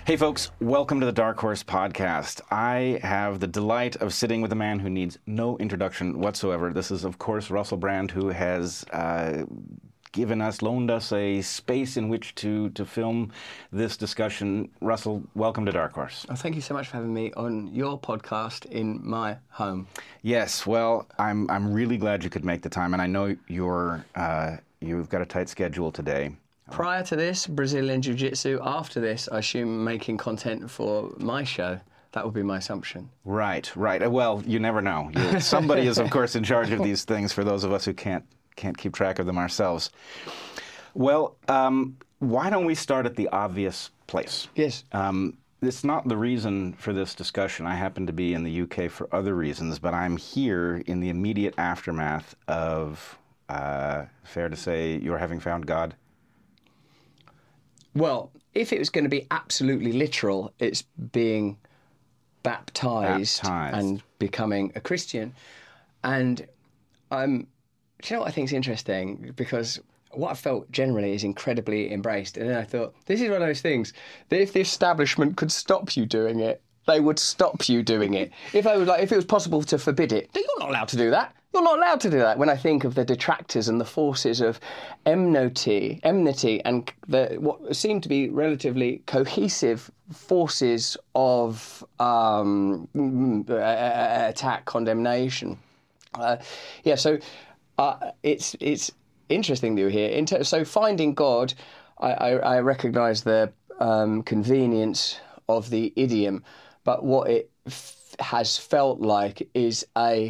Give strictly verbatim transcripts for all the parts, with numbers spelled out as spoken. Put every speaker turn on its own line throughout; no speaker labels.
Hey folks, welcome to the Dark Horse Podcast. I have the delight of sitting with a man who needs no introduction whatsoever. This is, of course, Russell Brand, who has uh, given us, loaned us a space in which to, to film this discussion. Russell, welcome to Dark Horse.
Oh, thank you so much for having me on your podcast in my home.
Yes, well, I'm I'm really glad you could make the time, and I know you're uh, you've got a tight schedule today.
Prior to this, Brazilian Jiu-Jitsu. After this, I assume making content for my show. That would be my assumption.
Right, right. Well, you never know. You, somebody is, of course, in charge of these things for those of us who can't can't keep track of them ourselves. Well, um, why don't we start at the obvious place?
Yes.
Um, it's not the reason for this discussion. I happen to be in the U K for other reasons, but I'm here in the immediate aftermath of, uh, fair to say, your having found God.
Well, if it was going to be absolutely literal, it's being baptized,
Baptized.
and becoming a Christian. And um, do you know what I think is interesting? Because what I felt generally is incredibly embraced. And then I thought, this is one of those things that if the establishment could stop you doing it, they would stop you doing it. If I was like, if it was possible to forbid it, you're not allowed to do that. You're not allowed to do that. When I think of the detractors and the forces of enmity, enmity and the what seem to be relatively cohesive forces of um, attack, condemnation. Uh, yeah, so uh, it's it's interesting that you're here. Inter- so finding God, I, I, I recognise the um, convenience of the idiom, but what it f- has felt like is a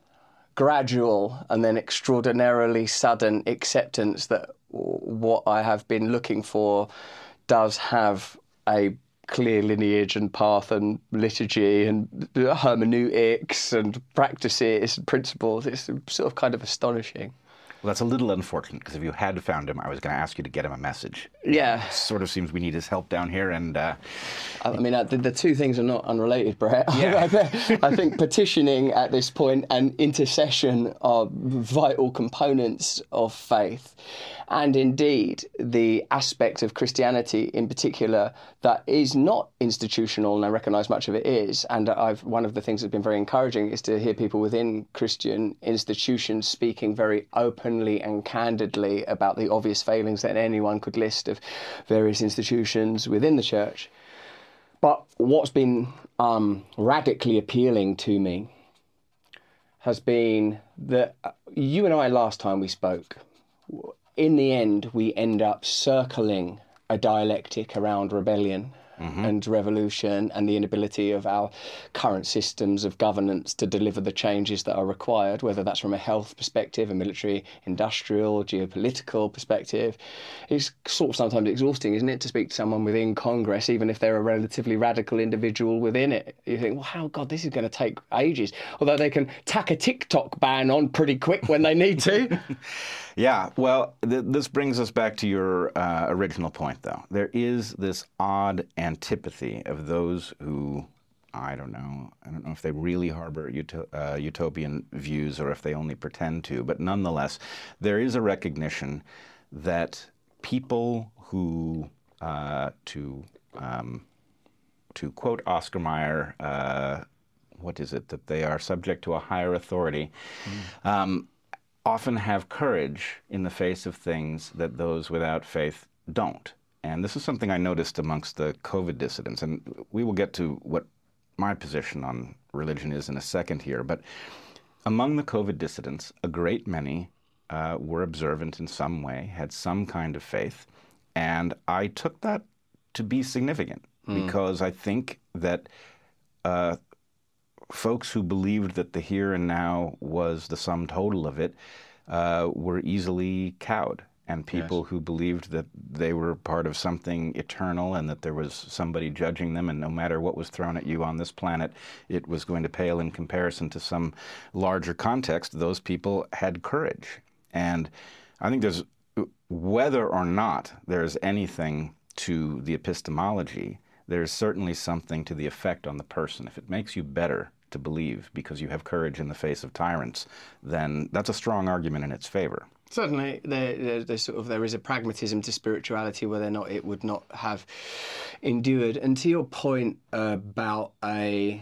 gradual and then extraordinarily sudden acceptance that what I have been looking for does have a clear lineage and path and liturgy and hermeneutics and practices and principles. It's sort of kind of astonishing.
Well, that's a little unfortunate, because if you had found him, I was going to ask you to get him a message.
Yeah.
It sort of seems we need his help down here, and... Uh,
I mean, uh, the, the two things are not unrelated, Brett.
Yeah.
I think petitioning at this point and intercession are vital components of faith. And indeed, the aspect of Christianity in particular that is not institutional, and I recognise much of it is, and I've one of the things that's been very encouraging is to hear people within Christian institutions speaking very openly and candidly about the obvious failings that anyone could list of various institutions within the church. But what's been um, radically appealing to me has been that you and I, last time we spoke, in the end, we end up circling a dialectic around rebellion mm-hmm. and revolution and the inability of our current systems of governance to deliver the changes that are required, whether that's from a health perspective, a military, industrial, geopolitical perspective. It's sort of sometimes exhausting, isn't it, to speak to someone within Congress, even if they're a relatively radical individual within it. You think, well, how, God, this is going to take ages. Although they can tack a TikTok ban on pretty quick when they need to.
Yeah, well, th- this brings us back to your uh, original point, though. There is this odd antipathy of those who, I don't know, I don't know if they really harbor uto- uh, utopian views or if they only pretend to, but nonetheless, there is a recognition that people who, uh, to um, to quote Oscar Mayer, uh, what is it, that they are subject to a higher authority, mm. um, often have courage in the face of things that those without faith don't. And this is something I noticed amongst the COVID dissidents, and we will get to what my position on religion is in a second here, but among the COVID dissidents, a great many uh, were observant in some way, had some kind of faith, and I took that to be significant mm. because I think that uh, folks who believed that the here and now was the sum total of it uh, were easily cowed. And people yes. who believed that they were part of something eternal and that there was somebody judging them, and no matter what was thrown at you on this planet, it was going to pale in comparison to some larger context, those people had courage. And I think there's, whether or not there's anything to the epistemology, there's certainly something to the effect on the person. If it makes you better to believe because you have courage in the face of tyrants, then that's a strong argument in its favor.
Certainly, there, there, there's sort of there is a pragmatism to spirituality, whether or not it would not have endured. And to your point about a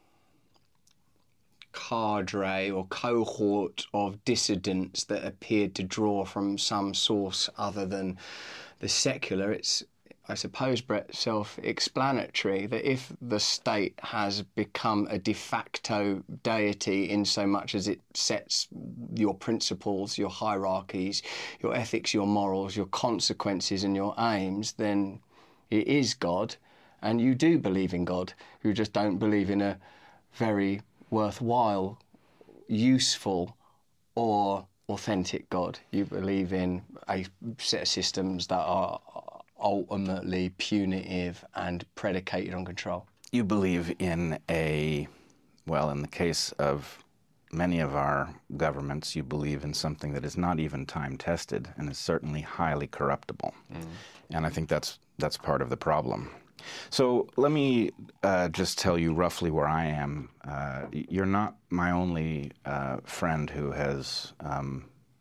cadre or cohort of dissidents that appeared to draw from some source other than the secular, it's, I suppose, Brett, self-explanatory that if the state has become a de facto deity in so much as it sets your principles, your hierarchies, your ethics, your morals, your consequences and your aims, then it is God, and you do believe in God. You just don't believe in a very worthwhile, useful or authentic God. You believe in a set of systems that are ultimately punitive and predicated on control.
You believe in a, well, in the case of many of our governments, you believe in something that is not even time-tested and is certainly highly corruptible. Mm. And I think that's that's part of the problem. So let me uh, just tell you roughly where I am. Uh, you're not my only uh, friend who has um,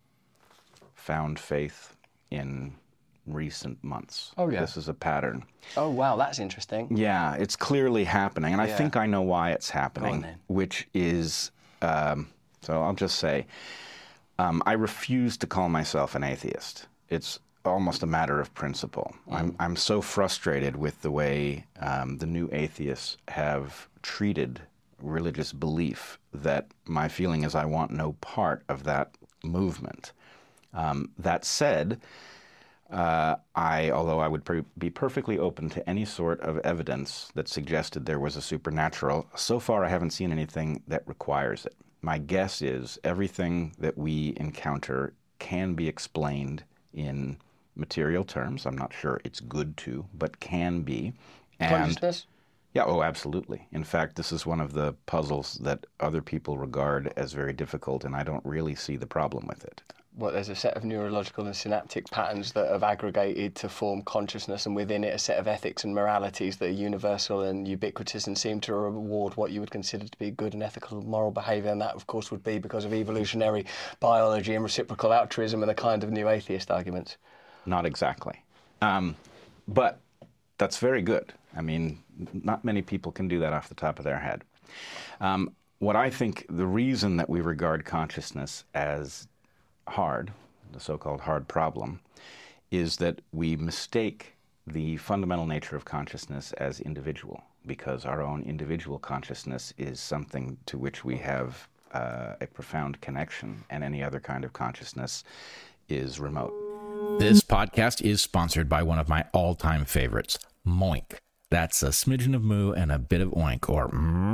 found faith in recent months.
Oh, yeah.
This is a pattern.
Oh, wow, that's interesting.
Yeah, it's clearly happening, and
Yeah.
I think I know why it's
Go on,
happening,
then.
which is, um, so I'll just say, um, I refuse to call myself an atheist. It's almost a matter of principle. Mm. I'm, I'm so frustrated with the way um, the new atheists have treated religious belief that my feeling is I want no part of that movement. Um, that said, Uh, I, although I would per- be perfectly open to any sort of evidence that suggested there was a supernatural, so far I haven't seen anything that requires it. My guess is everything that we encounter can be explained in material terms. I'm not sure it's good to, but can be. And
Consciousness?
yeah, oh, absolutely. In fact, this is one of the puzzles that other people regard as very difficult, and I don't really see the problem with it.
What, there's a set of neurological and synaptic patterns that have aggregated to form consciousness, and within it a set of ethics and moralities that are universal and ubiquitous and seem to reward what you would consider to be good and ethical moral behaviour, and that of course would be because of evolutionary biology and reciprocal altruism and the kind of new atheist arguments.
Not exactly. Um, but that's very good. I mean, not many people can do that off the top of their head. Um, what I think the reason that we regard consciousness as hard, the so-called hard problem, is that we mistake the fundamental nature of consciousness as individual, because our own individual consciousness is something to which we have uh, a profound connection, and any other kind of consciousness is remote.
This podcast is sponsored by one of my all-time favorites, Moink. That's a smidgen of moo and a bit of oink, or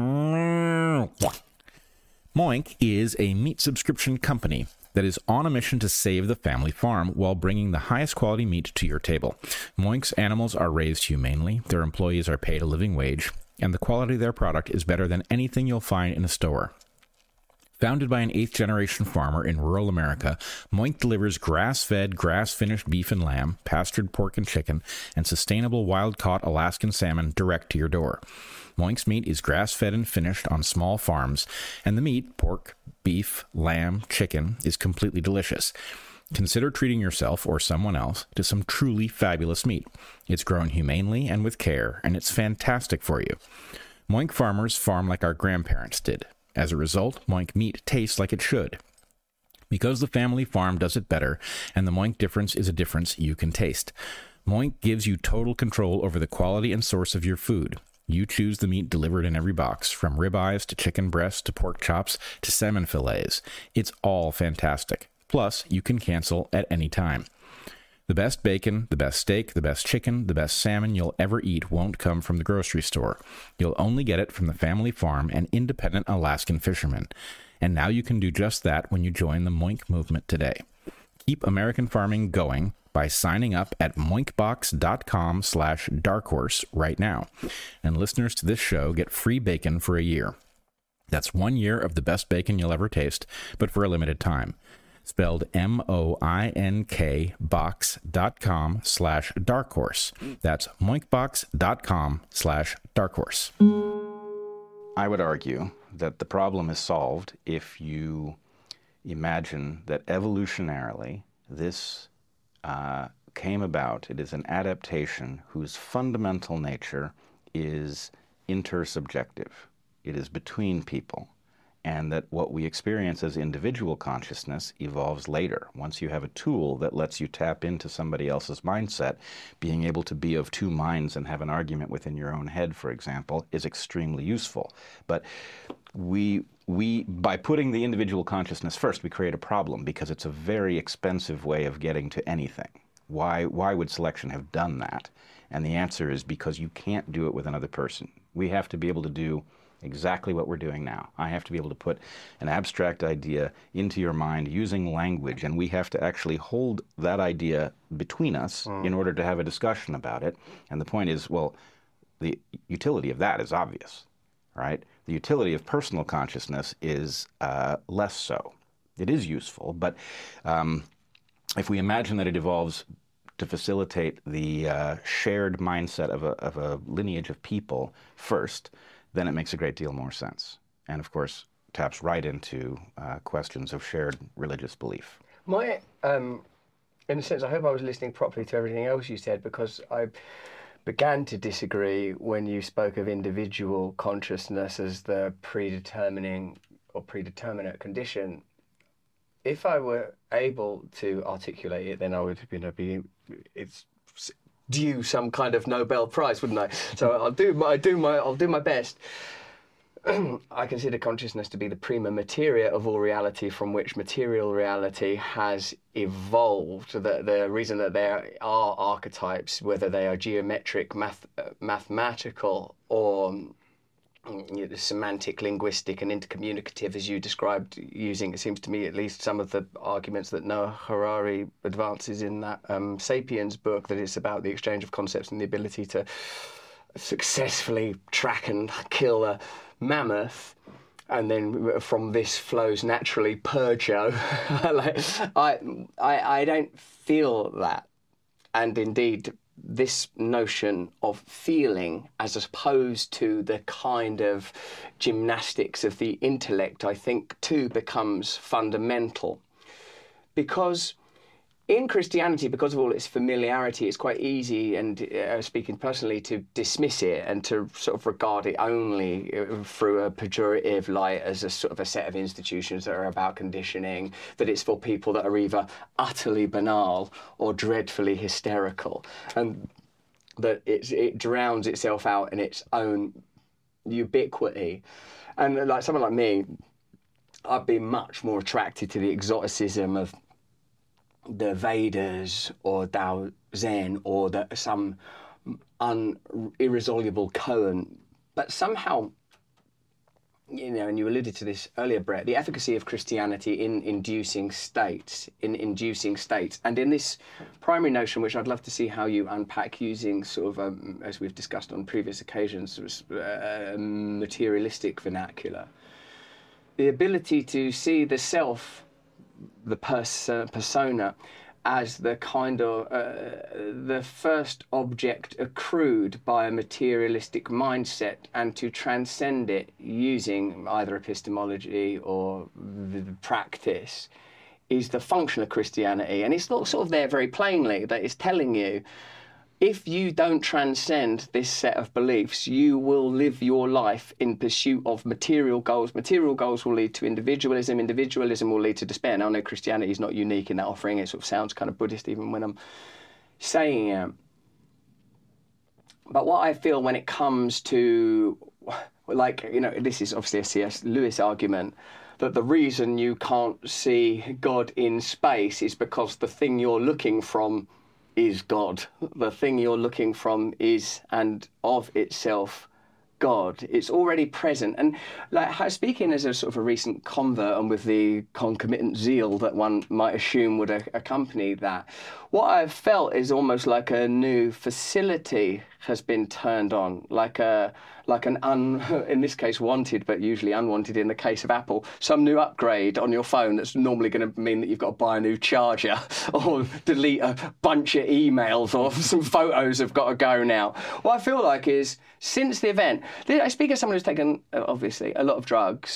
Moink is a meat subscription company that is on a mission to save the family farm while bringing the highest quality meat to your table. Moink's animals are raised humanely, their employees are paid a living wage, and the quality of their product is better than anything you'll find in a store. Founded by an eighth-generation farmer in rural America, Moink delivers grass-fed, grass-finished beef and lamb, pastured pork and chicken, and sustainable wild-caught Alaskan salmon direct to your door. Moink's meat is grass-fed and finished on small farms, and the meat, pork, beef, lamb, chicken, is completely delicious. Consider treating yourself or someone else to some truly fabulous meat. It's grown humanely and with care, and it's fantastic for you. Moink farmers farm like our grandparents did. As a result, Moink meat tastes like it should. Because the family farm does it better, and the Moink difference is a difference you can taste. Moink gives you total control over the quality and source of your food. You choose the meat delivered in every box, from ribeyes to chicken breasts to pork chops to salmon fillets. It's all fantastic. Plus, you can cancel at any time. The best bacon, the best steak, the best chicken, the best salmon you'll ever eat won't come from the grocery store. You'll only get it from the family farm and independent Alaskan fishermen. And now you can do just that when you join the Moink movement today. Keep American farming going by signing up at moinkbox.com slash darkhorse right now. And listeners to this show get free bacon for a year. That's one year of the best bacon you'll ever taste, but for a limited time. Spelled M O I N K box.com slash darkhorse. That's moinkbox.com slash darkhorse.
I would argue that the problem is solved if you imagine that evolutionarily this uh, came about. It is an adaptation whose fundamental nature is intersubjective. It is between people, and that what we experience as individual consciousness evolves later. Once you have a tool that lets you tap into somebody else's mindset, being able to be of two minds and have an argument within your own head, for example, is extremely useful. But we, we by putting the individual consciousness first, we create a problem, because it's a very expensive way of getting to anything. Why, why would selection have done that? And the answer is because you can't do it with another person. We have to be able to do exactly what we're doing now. I have to be able to put an abstract idea into your mind using language, and we have to actually hold that idea between us mm. in order to have a discussion about it. And the point is, well, the utility of that is obvious, right? The utility of personal consciousness is uh, less so. It is useful, but um, if we imagine that it evolves to facilitate the uh, shared mindset of a, of a lineage of people first, then it makes a great deal more sense. And of course, taps right into uh, questions of shared religious belief.
My, um, in a sense, I hope I was listening properly to everything else you said, because I began to disagree when you spoke of individual consciousness as the predetermining or predeterminate condition. If I were able to articulate it, then I would, you know, be it's due some kind of Nobel Prize, wouldn't I? So I'll do my, I do my, I'll do my best. I consider consciousness to be the prima materia of all reality, from which material reality has evolved. The, the reason that there are archetypes, whether they are geometric, math, uh, mathematical, or you know, semantic, linguistic, and intercommunicative, as you described, using, it seems to me at least, some of the arguments that Noah Harari advances in that um, Sapiens book, that it's about the exchange of concepts and the ability to successfully track and kill a mammoth, and then from this flows naturally Peugeot. like, I, I, I don't feel that, and indeed this notion of feeling as opposed to the kind of gymnastics of the intellect, I think, too, becomes fundamental. Because in Christianity, because of all its familiarity, it's quite easy, and uh, speaking personally, to dismiss it and to sort of regard it only through a pejorative light as a sort of a set of institutions that are about conditioning, that it's for people that are either utterly banal or dreadfully hysterical, and that it's, it drowns itself out in its own ubiquity. And like someone like me, I'd be much more attracted to the exoticism of the Vedas or Tao Zen or the, some un, irresolvable koan. But somehow, you know, and you alluded to this earlier, Brett, the efficacy of Christianity in inducing states, in inducing states, and in this primary notion, which I'd love to see how you unpack using sort of, um, as we've discussed on previous occasions, uh, materialistic vernacular, the ability to see the self, the pers- persona, as the kind of uh, the first object accrued by a materialistic mindset, and to transcend it using either epistemology or the practice is the function of Christianity. And it's not sort of there very plainly that it's telling you, if you don't transcend this set of beliefs, you will live your life in pursuit of material goals. Material goals will lead to individualism. Individualism will lead to despair. Now, I know Christianity is not unique in that offering. It sort of sounds kind of Buddhist even when I'm saying it. But what I feel when it comes to, like, you know, this is obviously a C S Lewis argument, that the reason you can't see God in space is because the thing you're looking from is God. The thing you're looking from is, and of itself, God. It's already present. And like speaking as a sort of a recent convert, and with the concomitant zeal that one might assume would a- accompany that, what I've felt is almost like a new facility has been turned on, like a like an un in this case wanted, but usually unwanted in the case of Apple, some new upgrade on your phone that's normally going to mean that you've got to buy a new charger or delete a bunch of emails, or some photos have got to go now. What I feel like is, since the event, I speak as someone who's taken, obviously, a lot of drugs,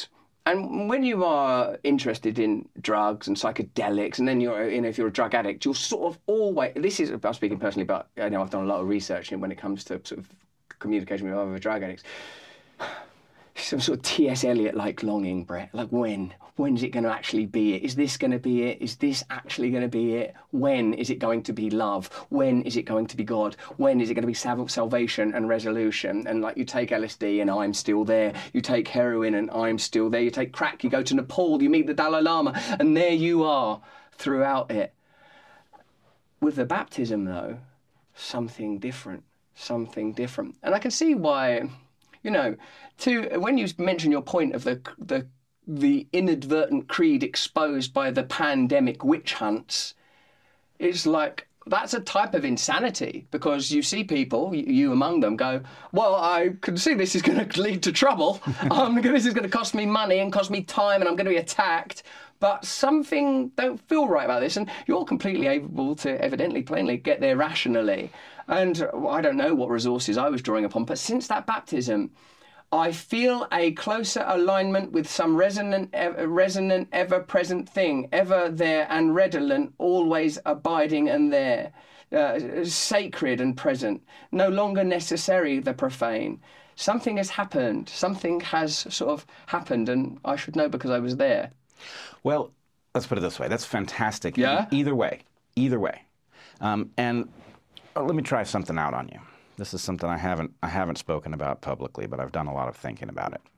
And when you are interested in drugs and psychedelics, and then you're, you know, if you're a drug addict, you'll sort of always, this is, I'm speaking personally, but I know I've done a lot of research when it comes to sort of communication with other drug addicts. Some sort of T S Eliot-like longing, Brett. Like when? When is it going to actually be it? Is this going to be it? Is this actually going to be it? When is it going to be love? When is it going to be God? When is it going to be sal- salvation and resolution? And like you take L S D and I'm still there. You take heroin and I'm still there. You take crack, you go to Nepal, you meet the Dalai Lama, and there you are throughout it. With the baptism, though, something different. Something different. And I can see why... You know, to when you mention your point of the the the inadvertent creed exposed by the pandemic witch hunts, it's like that's a type of insanity, because you see people, you among them, go, well, I can see this is going to lead to trouble. um, this is going to cost me money and cost me time, and I'm going to be attacked. But something don't feel right about this, and you're completely able to evidently, plainly get there rationally. And I don't know what resources I was drawing upon, but since that baptism, I feel a closer alignment with some resonant, ever, resonant, ever-present thing, ever there and redolent, always abiding and there, uh, sacred and present, no longer necessary the profane. Something has happened. Something has sort of happened, and I should know because I was there.
Well, let's put it this way. That's fantastic.
Yeah?
Either way. Either way. Um, and uh, let me try something out on you. This is something I haven't I haven't spoken about publicly, but I've done a lot of thinking about it.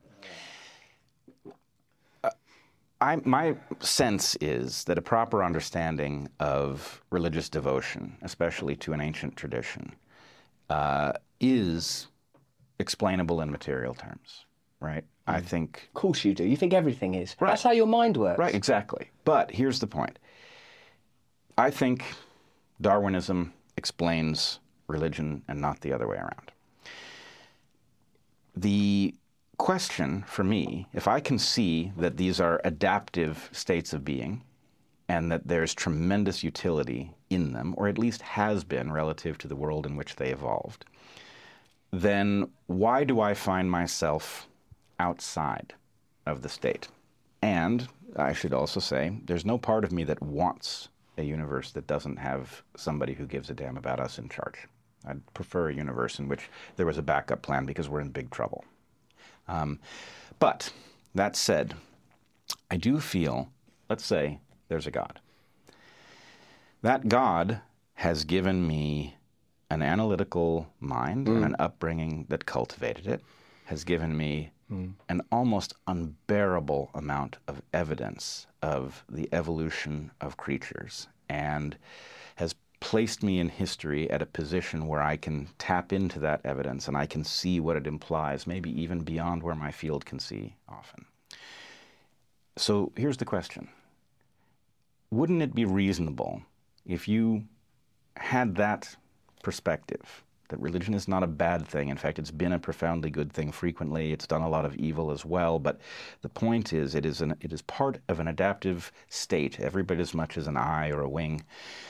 Uh, I, my sense is that a proper understanding of religious devotion, especially to an ancient tradition, uh, is explainable in material terms, right? Mm. I think...
Of course you do. You think everything is.
Right.
That's how your mind works.
Right, exactly. But here's the point. I think Darwinism explains religion and not the other way around. The question for me, if I can see that these are adaptive states of being and that there's tremendous utility in them, or at least has been relative to the world in which they evolved, then why do I find myself outside of the state? And I should also say, there's no part of me that wants a universe that doesn't have somebody who gives a damn about us in charge. I'd prefer a universe in which there was a backup plan, because we're in big trouble. Um, but that said, I do feel, let's say there's a God. That God has given me an analytical mind mm. and an upbringing that cultivated it, has given me mm. an almost unbearable amount of evidence of the evolution of creatures, and has placed me in history at a position where I can tap into that evidence and I can see what it implies, maybe even beyond where my field can see often. So here's the question. Wouldn't it be reasonable if you had that perspective, that religion is not a bad thing? In fact, it's been a profoundly good thing frequently. It's done a lot of evil as well. But the point is, it is, an, it is part of an adaptive state, every bit as much as an eye or a wing.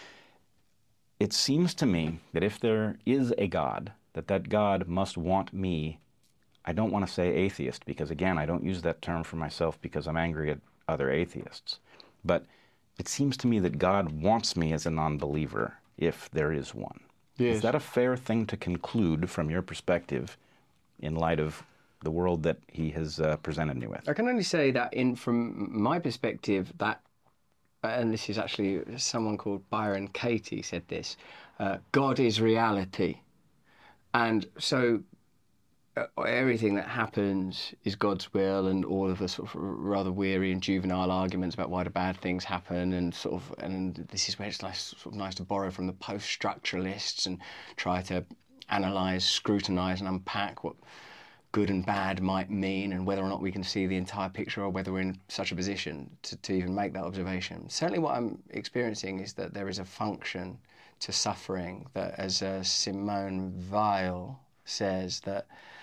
It seems to me that if there is a God, that that God must want me, I don't want to say atheist, because again, I don't use that term for myself because I'm angry at other atheists. But it seems to me that God wants me as a non-believer, if there is one. Yes. Is that a fair thing to conclude from your perspective in light of the world that he has uh, presented me with?
I can only say that in from my perspective, that, and this is actually someone called Byron Katie said this, uh, God is reality. And so uh, everything that happens is God's will, and all of the sort of rather weary and juvenile arguments about why do bad things happen, and sort of, and this is where it's nice, sort of nice to borrow from the post-structuralists and try to analyse, scrutinise and unpack what good and bad might mean, and whether or not we can see the entire picture, or whether we're in such a position to, to even make that observation. Certainly what I'm experiencing is that there is a function to suffering, that as uh, Simone Weil says, that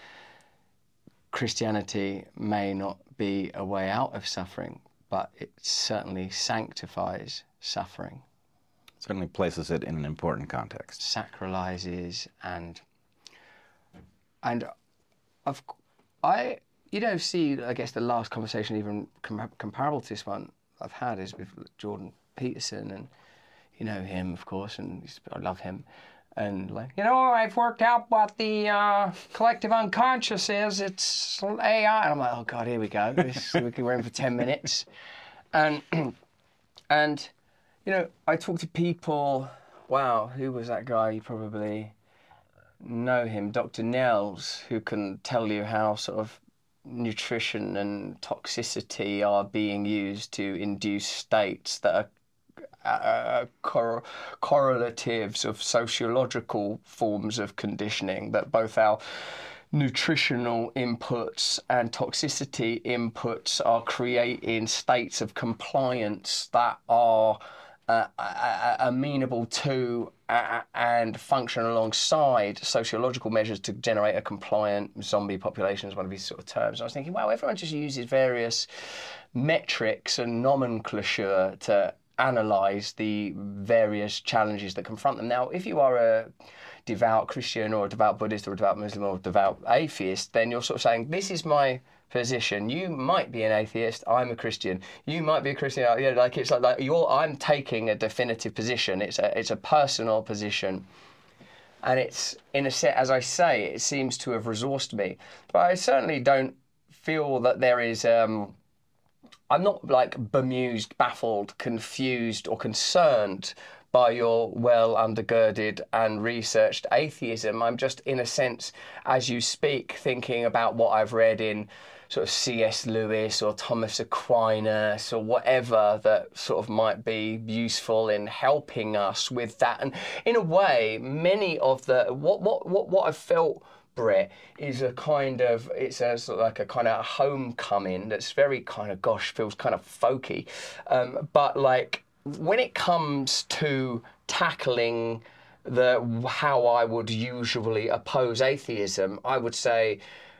Christianity may not be a way out of suffering, but it certainly sanctifies suffering.
Certainly places it in an important context.
Sacralizes and... and I've, I you know, see, I guess the last conversation even com- comparable to this one I've had is with Jordan Peterson, and you know him, of course, and he's, I love him. And like, you know, I've worked out what the uh, collective unconscious is. It's A I. And I'm like, oh God, here we go. This, we're in for ten minutes. And, and, you know, I talk to people, wow, who was that guy? You probably know him, Doctor Nels, who can tell you how sort of nutrition and toxicity are being used to induce states that are Uh, cor- correlatives of sociological forms of conditioning, that both our nutritional inputs and toxicity inputs are creating states of compliance that are uh, amenable to uh, and function alongside sociological measures to generate a compliant zombie population, is one of these sort of terms. And I was thinking, wow, everyone just uses various metrics and nomenclature to analyse the various challenges that confront them. Now, if you are a devout Christian or a devout Buddhist or a devout Muslim or a devout atheist, then you're sort of saying, this is my position. You might be an atheist, I'm a Christian. You might be a Christian. You know, like it's like, like you're I'm taking a definitive position. It's a it's a personal position. And it's in a set, as I say, it seems to have resourced me. But I certainly don't feel that there is um I'm not like bemused, baffled, confused or concerned by your well undergirded and researched atheism. I'm just, in a sense, as you speak, thinking about what I've read in sort of C S Lewis or Thomas Aquinas or whatever that sort of might be useful in helping us with that. And in a way, many of the, what what what, what I've felt, Brett, is a kind of, it's a sort of like a kind of homecoming that's very kind of, gosh, feels kind of folky. Um, but like when it comes to tackling the how I would usually oppose atheism, I would say,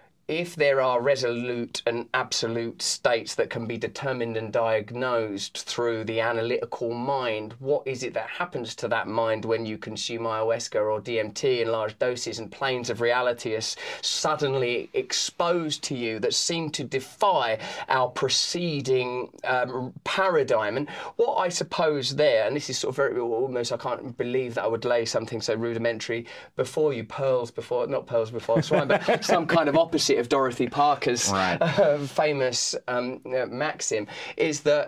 if there are resolute and absolute states that can be determined and diagnosed through the analytical mind, what is it that happens to that mind when you consume ayahuasca or D M T in large doses and planes of reality are suddenly exposed to you that seem to defy our preceding um, paradigm? And what I suppose there, and this is sort of very, almost, I can't believe that I would lay something so rudimentary before you, pearls before, not pearls before swine, but some kind of opposite of Dorothy Parker's
right.
uh, famous um, uh, maxim, is that,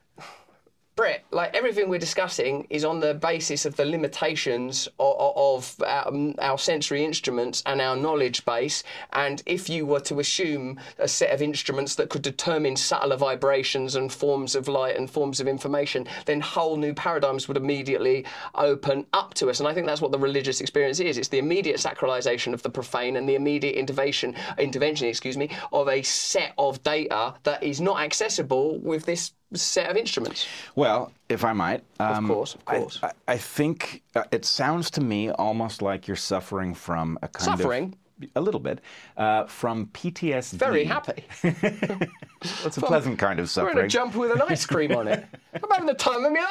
Brett, like everything we're discussing is on the basis of the limitations of, of our, our sensory instruments and our knowledge base. And if you were to assume a set of instruments that could determine subtler vibrations and forms of light and forms of information, then whole new paradigms would immediately open up to us. And I think that's what the religious experience is. It's the immediate sacralization of the profane and the immediate intervention, intervention, excuse me, of a set of data that is not accessible with this set of instruments.
Well, if I might. Um,
of course, of course.
I, I think uh, it sounds to me almost like you're suffering from a kind
Suffering?
of... A little bit. Uh, from P T S D.
Very happy.
It's a pleasant kind of suffering.
We're in a jumper with an ice cream on it. I'm having the time of my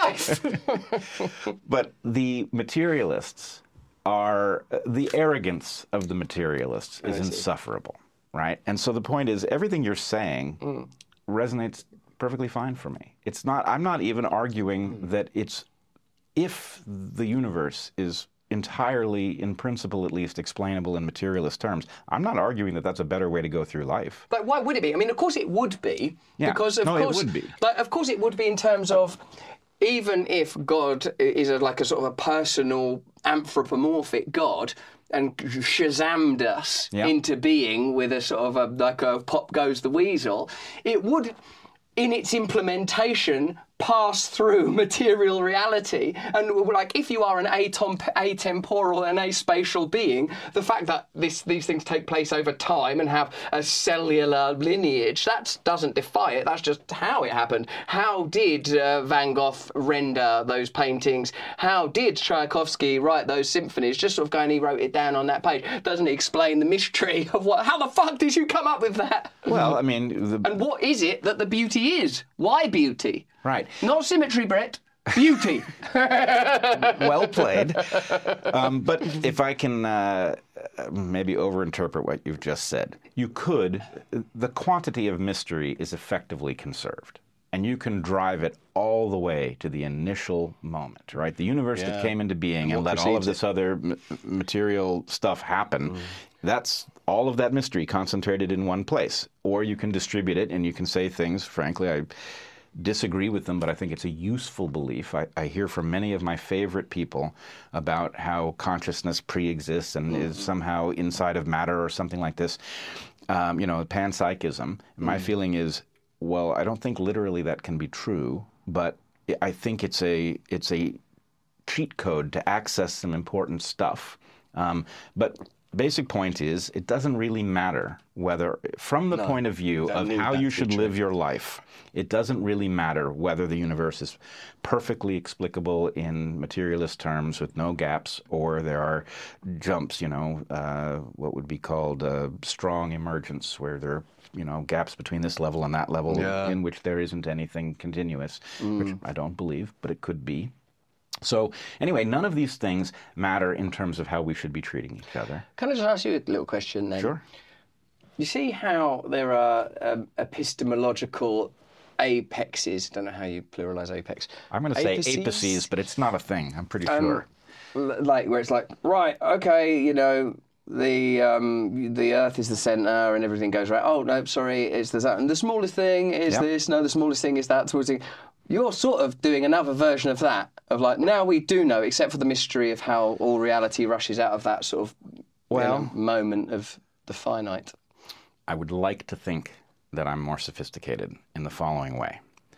life.
But the materialists are... Uh, the arrogance of the materialists is insufferable, right? And so the point is, everything you're saying mm. resonates perfectly fine for me. It's not, I'm not even arguing mm. that it's, if the universe is entirely, in principle at least, explainable in materialist terms, I'm not arguing that that's a better way to go through life.
Like, why would it be? I mean, of course it would be.
Yeah.
Because of
no,
course,
it would be.
Like, of course it would be in terms of, even if God is a, like a sort of a personal anthropomorphic God, and shazammed us
yeah.
into being with a sort of a, like a pop goes the weasel, it would, in its implementation, pass through material reality. And like, if you are an atom- atemporal and aspatial being, the fact that this, these things take place over time and have a cellular lineage, that doesn't defy it. That's just how it happened. How did uh, Van Gogh render those paintings? How did Tchaikovsky write those symphonies? Just sort of going, he wrote it down on that page. Doesn't explain the mystery of what, how the fuck did you come up with that?
Well, I mean... The...
And what is it that the beauty is? Why beauty?
Right.
Not symmetry, Brett. Beauty.
Well played. Um, but if I can uh, uh, maybe overinterpret what you've just said. You could, the quantity of mystery is effectively conserved. And you can drive it all the way to the initial moment, right? The universe yeah. that came into being and, and let all of this it? other m- material stuff happen, mm. that's all of that mystery concentrated in one place. Or you can distribute it and you can say things, frankly, I disagree with them, but I think it's a useful belief. I, I hear from many of my favorite people about how consciousness pre-exists and mm. is somehow inside of matter or something like this. Um, you know, panpsychism. My mm. feeling is, well, I don't think literally that can be true, but I think it's a it's a cheat code to access some important stuff. Um, but basic point is, it doesn't really matter whether, from the no, point of view of how you should live your life, it doesn't really matter whether the universe is perfectly explicable in materialist terms with no gaps, or there are jumps, you know, uh, what would be called uh, strong emergence, where there are, you know, gaps between this level and that level yeah. in which there isn't anything continuous, mm. which I don't believe, but it could be. So anyway, none of these things matter in terms of how we should be treating each other.
Can I just ask you a little question then?
Sure.
You see how there are um, epistemological apexes? I don't know how you pluralize apex.
I'm going to say apices, but it's not a thing, I'm pretty um, sure.
Like, where it's like, right, okay, you know, the um, the Earth is the centre and everything goes right. Oh, no, sorry, it's the that. And the smallest thing is yep. this. No, the smallest thing is that. Towards the, you're sort of doing another version of that. Of like, now we do know, except for the mystery of how all reality rushes out of that sort of well, you know, moment of the finite.
I would like to think that I'm more sophisticated in the following way.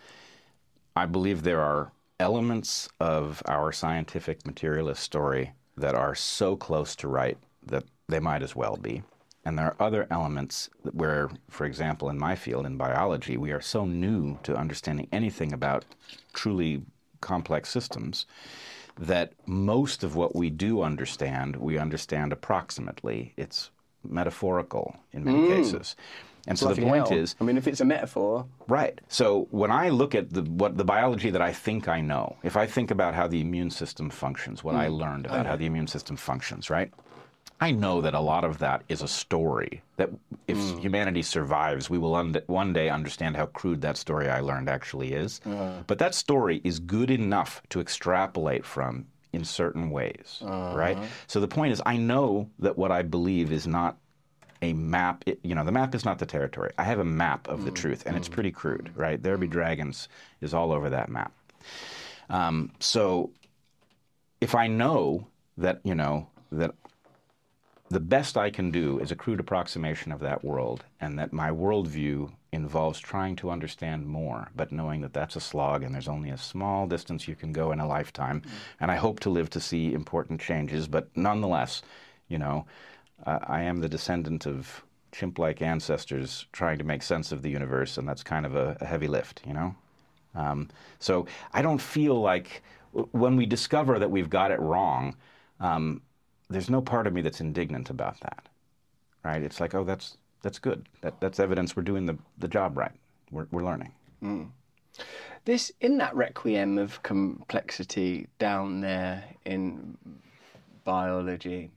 I believe there are elements of our scientific materialist story that are so close to right that they might as well be. And there are other elements where, for example, in my field, in biology, we are so new to understanding anything about truly complex systems that most of what we do understand, we understand approximately. It's metaphorical in many mm. cases. And so the point
hell.
is...
I mean, if it's a metaphor...
Right. So when I look at the what the biology that I think I know, if I think about how the immune system functions, what mm. I learned about okay. how the immune system functions, right? I know that a lot of that is a story, that if mm. humanity survives, we will un- one day understand how crude that story I learned actually is. Uh. But that story is good enough to extrapolate from in certain ways, uh-huh. right? So the point is, I know that what I believe is not a map. It, you know, the map is not the territory. I have a map of mm. the truth, and mm. it's pretty crude, right? There Be Dragons is all over that map. Um, so if I know that, you know, that the best I can do is a crude approximation of that world, and that my worldview involves trying to understand more, but knowing that that's a slog and there's only a small distance you can go in a lifetime. Mm. And I hope to live to see important changes, but nonetheless, you know, uh, I am the descendant of chimp-like ancestors trying to make sense of the universe, and that's kind of a, a heavy lift, you know? Um, so I don't feel like w- when we discover that we've got it wrong, um, there's no part of me that's indignant about that, right? It's like, oh, that's that's good. That that's evidence we're doing the, the job right. We're we're learning.
Mm. This in that requiem of complexity down there in biology,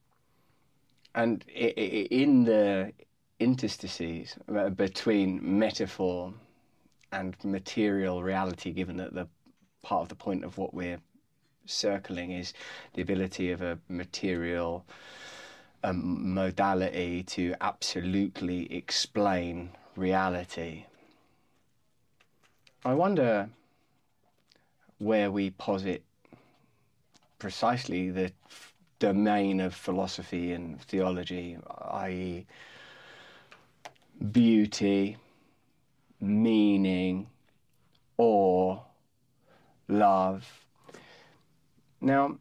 and in the interstices between metaphor and material reality, given that the part of the point of what we're circling is the ability of a material um, modality to absolutely explain reality. I wonder where we posit precisely the f- domain of philosophy and theology, that is beauty, meaning, awe, love. Now,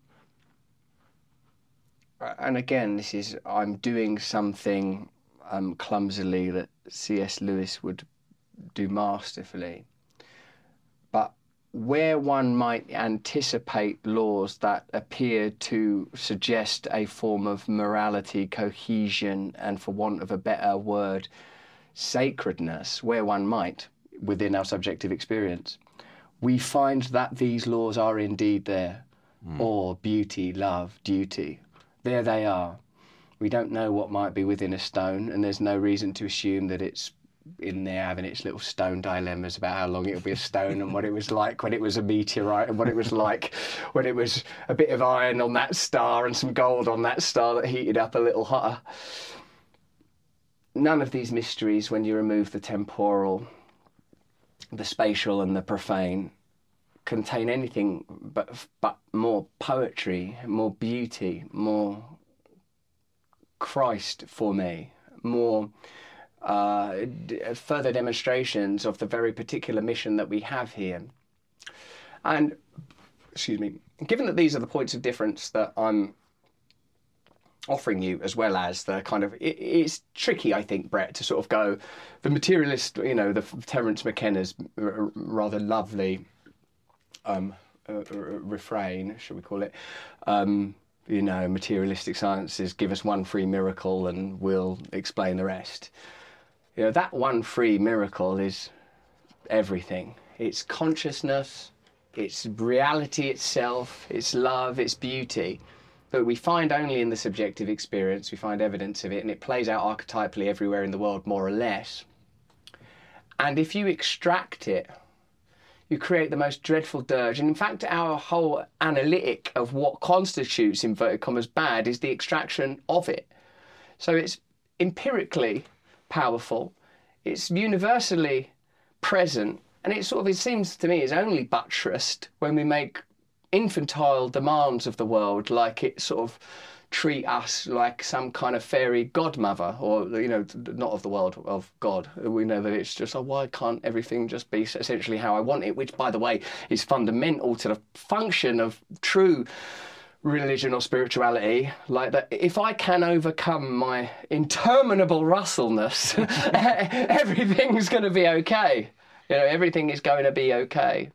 and again, this is, I'm doing something um, clumsily that C S Lewis would do masterfully. But where one might anticipate laws that appear to suggest a form of morality, cohesion, and for want of a better word, sacredness, where one might, within our subjective experience, we find that these laws are indeed there. Mm. Or beauty, love, duty. There they are. We don't know what might be within a stone, and there's no reason to assume that it's in there having its little stone dilemmas about how long it'll be a stone and what it was like when it was a meteorite and what it was like when it was a bit of iron on that star and some gold on that star that heated up a little hotter. None of these mysteries, when you remove the temporal, the spatial and the profane, contain anything but, but more poetry, more beauty, more Christ for me, more uh, d- further demonstrations of the very particular mission that we have here. And, excuse me, given that these are the points of difference that I'm offering you, as well as the kind of, it, it's tricky, I think, Brett, to sort of go, the materialist, you know, the Terence McKenna's r- rather lovely um, uh, refrain, shall we call it, um, you know, materialistic sciences give us one free miracle and we'll explain the rest. You know, that one free miracle is everything. It's consciousness, it's reality itself, it's love, it's beauty. But we find only in the subjective experience, we find evidence of it, and it plays out archetypally everywhere in the world, more or less. And if you extract it, you create the most dreadful dirge. And in fact, our whole analytic of what constitutes, inverted commas, bad is the extraction of it. So it's empirically powerful, it's universally present, and it sort of, it seems to me, is only buttressed when we make infantile demands of the world, like it sort of treat us like some kind of fairy godmother, or, you know, not of the world, of God. We know that it's just, oh, why can't everything just be essentially how I want it, which, by the way, is fundamental to the function of true religion or spirituality. Like that, if I can overcome my interminable rustleness, everything's going to be okay. You know, everything is going to be okay.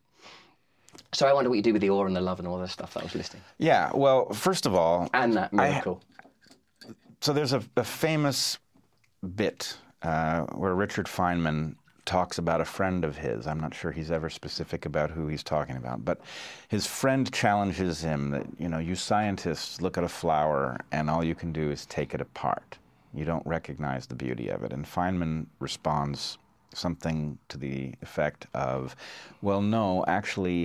So I wonder what you do with the awe and the love and all the stuff that I was listing.
Yeah, well, first of all...
And that miracle.
I, so there's a, a famous bit uh, where Richard Feynman talks about a friend of his. I'm not sure he's ever specific about who he's talking about, but his friend challenges him that, you know, you scientists look at a flower and all you can do is take it apart. You don't recognize the beauty of it. And Feynman responds something to the effect of, well, no, actually,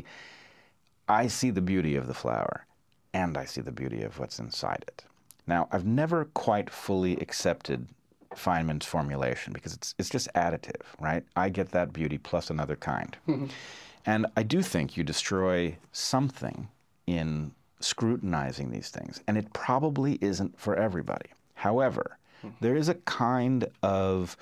I see the beauty of the flower, and I see the beauty of what's inside it. Now, I've never quite fully accepted Feynman's formulation because it's it's just additive, right? I get that beauty plus another kind. Mm-hmm. And I do think you destroy something in scrutinizing these things, and it probably isn't for everybody. However, mm-hmm. there is a kind of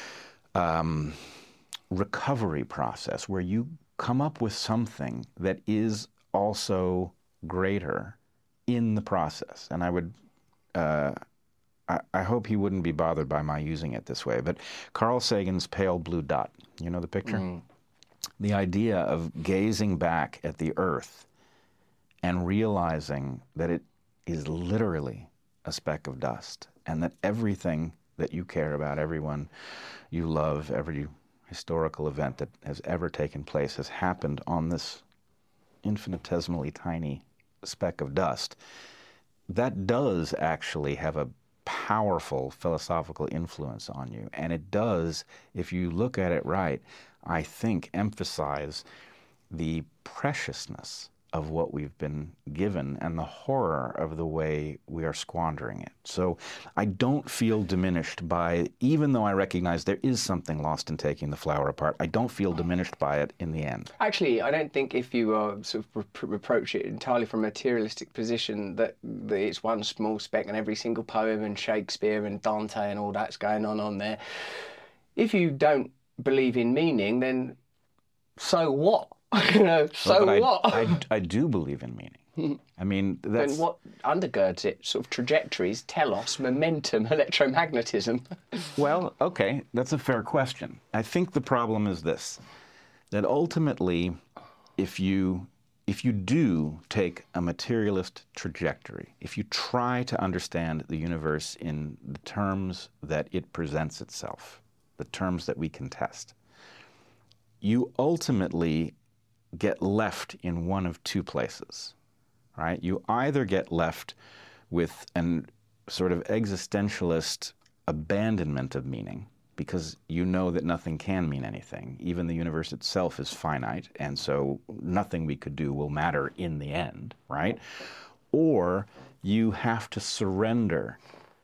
um, recovery process where you come up with something that is also greater in the process. And I would, uh, I, I hope he wouldn't be bothered by my using it this way, but Carl Sagan's pale blue dot, you know the picture? Mm. The idea of gazing back at the Earth and realizing that it is literally a speck of dust, and that everything that you care about, everyone you love, every historical event that has ever taken place has happened on this infinitesimally tiny speck of dust. That does actually have a powerful philosophical influence on you. And it does, if you look at it right, I think emphasize the preciousness of what we've been given and the horror of the way we are squandering it. So I don't feel diminished by, even though I recognize there is something lost in taking the flower apart, I don't feel diminished by it in the end.
Actually, I don't think if you uh, sort of re- reproach it entirely from a materialistic position that, that it's one small speck and every single poem and Shakespeare and Dante and all that's going on on there. If you don't believe in meaning, then so what? You know, so
well,
what?
I, I, I do believe in meaning. I mean, that's...
And what undergirds it? Sort of trajectories, telos, momentum, electromagnetism.
Well, okay, that's a fair question. I think the problem is this, that ultimately, if you if you do take a materialist trajectory, if you try to understand the universe in the terms that it presents itself, the terms that we can test, you ultimately get left in one of two places, right? You either get left with an sort of existentialist abandonment of meaning, because you know that nothing can mean anything. Even the universe itself is finite, and so nothing we could do will matter in the end, right? Or you have to surrender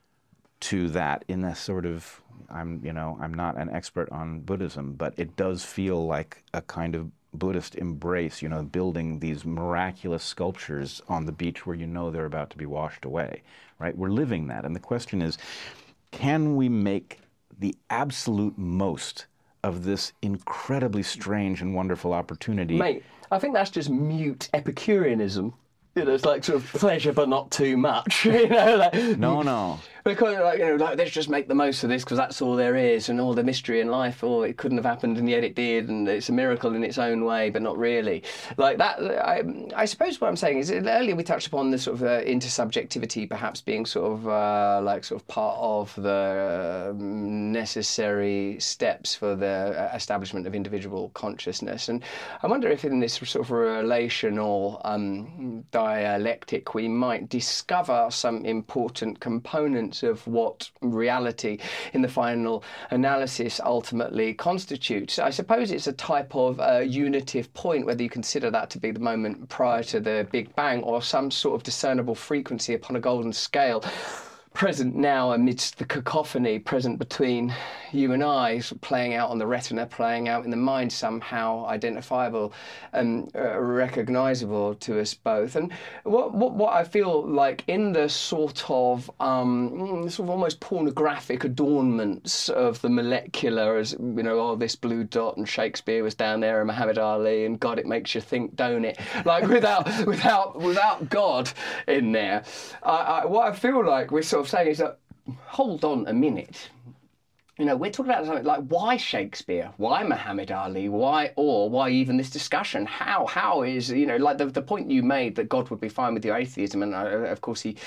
to that in a sort of, I'm, you know, I'm not an expert on Buddhism, but it does feel like a kind of Buddhist embrace, you know, building these miraculous sculptures on the beach where you know they're about to be washed away, right? We're living that. And the question is, can we make the absolute most of this incredibly strange and wonderful opportunity?
Mate, I think that's just mute Epicureanism. You know, it's like sort of pleasure but not too much. You know, like,
no, no.
Because, like, you know, like, let's just make the most of this because that's all there is, and all the mystery in life, or it couldn't have happened and yet it did, and it's a miracle in its own way, but not really. Like that, I, I suppose what I'm saying is, earlier we touched upon the sort of uh, intersubjectivity perhaps being sort of uh, like sort of part of the uh, necessary steps for the establishment of individual consciousness. And I wonder if in this sort of relational um, dialectic we might discover some important components of what reality in the final analysis ultimately constitutes. I suppose it's a type of uh, unitive point, whether you consider that to be the moment prior to the Big Bang or some sort of discernible frequency upon a golden scale, present now amidst the cacophony present between you and I, sort of playing out on the retina, playing out in the mind, somehow identifiable and uh, recognisable to us both. And what, what what I feel like in the sort of um, sort of almost pornographic adornments of the molecular, as you know, oh, this blue dot and Shakespeare was down there and Muhammad Ali, and God, it makes you think, don't it? Like without without without God in there, I, I, what I feel like we're sort of saying is that, hold on a minute. You know, we're talking about something like, why Shakespeare? Why Muhammad Ali? Why, or why even this discussion? How, how is, you know, like the, the point you made that God would be fine with your atheism, and uh, of course he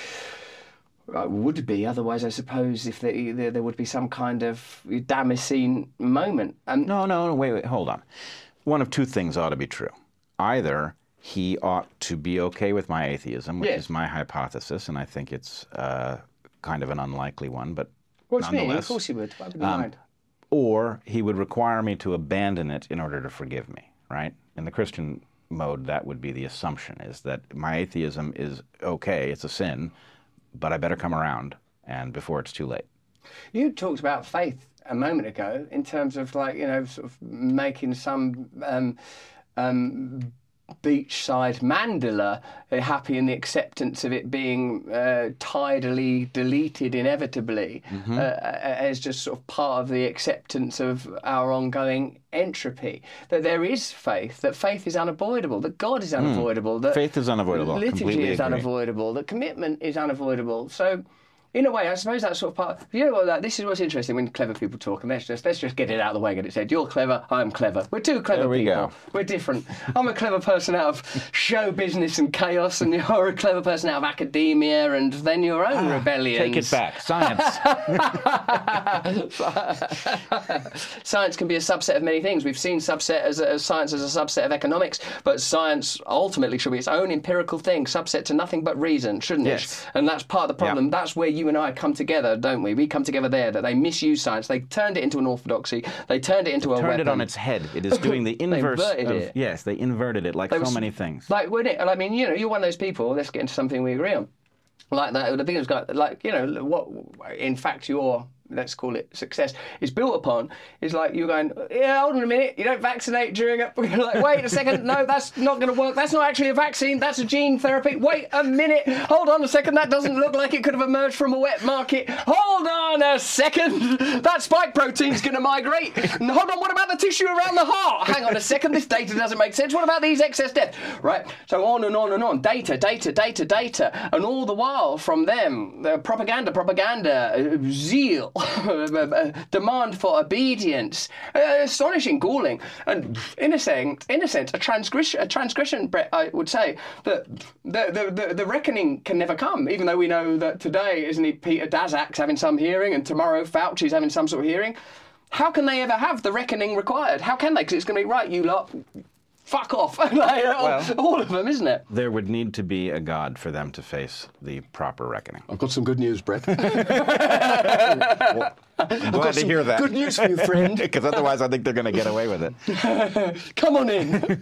uh, would be, otherwise I suppose if there, there, there would be some kind of Damascene moment. And
no, no, no, wait, wait, hold on. One of two things ought to be true. Either he ought to be okay with my atheism, which
yes.
is my hypothesis, and I think it's uh, kind of an unlikely one, but
What's me?
nonetheless.
Of course he would. Why would he
Um,
mind?
Or he would require me to abandon it in order to forgive me, right? In the Christian mode, that would be the assumption, is that my atheism is okay, it's a sin, but I better come around, and before it's too late.
You talked about faith a moment ago in terms of, like, you know, sort of making some um, um, beachside mandala uh, happy in the acceptance of it being uh, tidally deleted inevitably, mm-hmm. uh, as just sort of part of the acceptance of our ongoing entropy. That there is faith, that faith is unavoidable, that God is unavoidable, mm. that
faith is unavoidable,
liturgy
completely
is
agree.
unavoidable, that commitment is unavoidable. So in a way, I suppose that's sort of part. You know what? That, this is what's interesting when clever people talk, and let's just let's just get it out of the way. Get it said. You're clever. I'm clever. We're two clever
there we
people.
Go.
We're different. I'm a clever person out of show business and chaos, and you're a clever person out of academia, and then your own
ah,
rebellions.
Take it back. Science.
Science can be a subset of many things. We've seen subset as, a, as science as a subset of economics, but science ultimately should be its own empirical thing, subset to nothing but reason, shouldn't
yes.
it? And that's part of the problem. Yeah. That's where you and I come together. Don't we? We come together there, that they misuse science. They turned it into an orthodoxy. They turned it into
they
a
turned
weapon.
it on its head. It is doing the inverse
they inverted
of...
It.
Yes, they inverted it like they so was, many things.
Like, wouldn't it? I mean, you know, you're one of those people, let's get into something we agree on. Like that, the biggest guy, like, you know, what, in fact, your, let's call it success, is built upon is like you're going, yeah, hold on a minute, you don't vaccinate during a, you're like, wait a second, no, that's not going to work, that's not actually a vaccine, that's a gene therapy, wait a minute, hold on a second, that doesn't look like it could have emerged from a wet market, hold on a second, that spike protein's going to migrate, and hold on, what about the tissue around the heart, hang on a second, this data doesn't make sense, what about these excess deaths, right, so on and on and on, data, data, data, data, and all the while from them, the propaganda, propaganda, uh, zeal, demand for obedience, uh, astonishing, galling, and in a sense, in a sense, a transgression. A transgression, Brett, I would say that the the, the the reckoning can never come. Even though we know that today, isn't it, Peter Daszak's having some hearing, and tomorrow Fauci's having some sort of hearing. How can they ever have the reckoning required? How can they? Because it's going to be right, you lot. fuck off. Like,
Well,
all of them, isn't it?
There would need to be a God for them to face the proper reckoning.
I've got some good news, Brett.
Well, I'm glad to hear that.
Good news for you, friend.
Because otherwise I think they're going to get away with it.
Come on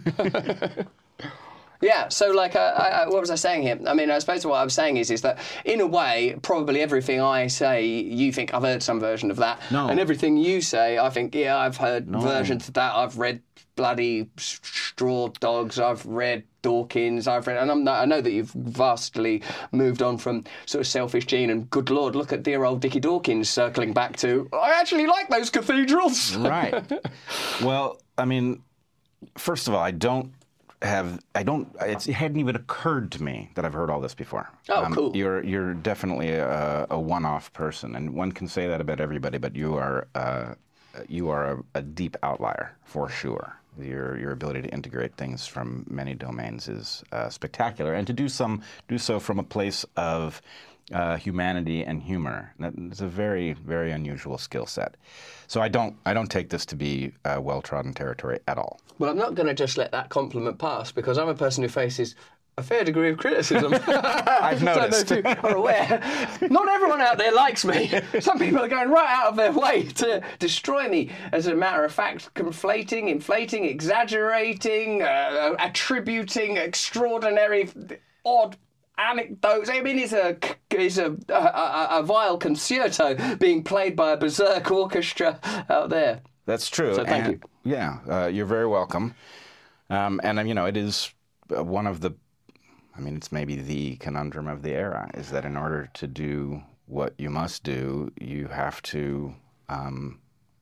in. Yeah, so like, uh, I, what was I saying here? I mean, I suppose what I was saying is, is that in a way, probably everything I say, you think I've heard some version of that,
No.
and everything you say, I think, yeah, I've heard
No.
versions of that. I've read bloody Straw Dogs. I've read Dawkins. I've read, and I'm not, I know that you've vastly moved on from sort of Selfish Gene and good Lord, look at dear old Dickie Dawkins circling back to, I actually like those cathedrals.
Right. Well, I mean, first of all, I don't have I don't it's, it hadn't even occurred to me that I've heard all this before.
Oh, cool.
You're you're definitely a, a one-off person, and one can say that about everybody, but you are uh, you are a, a deep outlier for sure. Your your ability to integrate things from many domains is uh, spectacular, and to do some do so from a place of uh, humanity and humor. It's a very very unusual skill set. So I don't I don't take this to be uh, well-trodden territory at all.
Well, I'm not going to just let that compliment pass, because I'm a person who faces a fair degree of criticism.
I've noticed.
I don't know if you are aware. Not everyone out there likes me. Some people are going right out of their way to destroy me. As a matter of fact, conflating, inflating, exaggerating, uh, attributing extraordinary, odd anecdotes. I mean, it's a it's a, a, a, a vile concerto being played by a berserk orchestra out there.
That's true.
So thank
and,
you.
Yeah, uh, you're very welcome. Um, and, um, you know, it is uh, one of the, I mean, it's maybe the conundrum of the era, is that in order to do what you must do, you have to um,